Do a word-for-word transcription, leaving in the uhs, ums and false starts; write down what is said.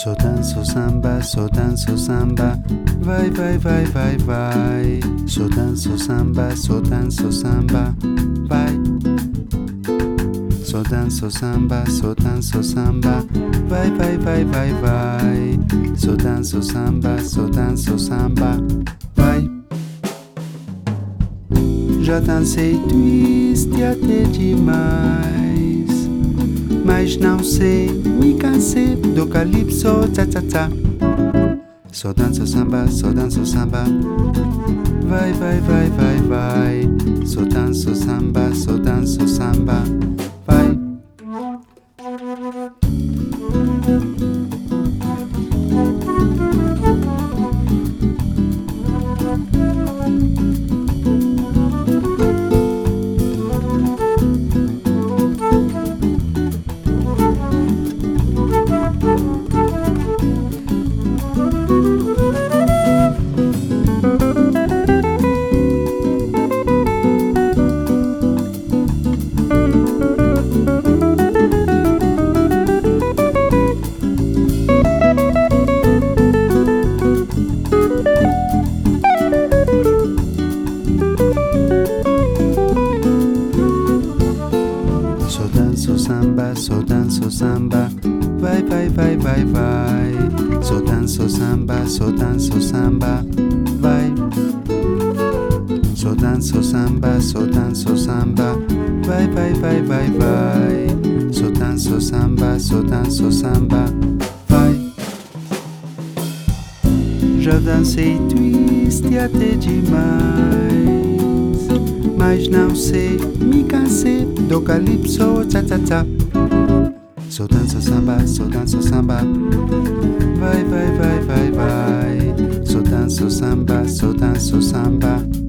Só danço samba, só danço samba, vai, vai, vai, vai, vai. Só danço samba, só danço samba, vai. Só danço samba, só danço samba, vai, vai, vai, vai, vai. Só danço samba, só danço samba, vai. Já dancei twist até demais, mas não sei, me cansei do calypso, tcha tcha tcha. Só danço samba, só danço samba, vai, vai, vai, vai, vai. Só danço samba, só danço samba, vai. Só danço samba, só danço samba, vai, vai, vai, vai, vai. Só danço samba, só danço samba, vai. Só danço samba, só danço samba, vai, vai, vai, vai, vai. Só danço samba, só danço samba, vai. Já dancei twist até demais, mas não sei, me cansei do calypso, tcha tcha tcha. Só danço samba, só danço samba, vai, vai, vai, vai, vai. Só danço samba, só danço samba.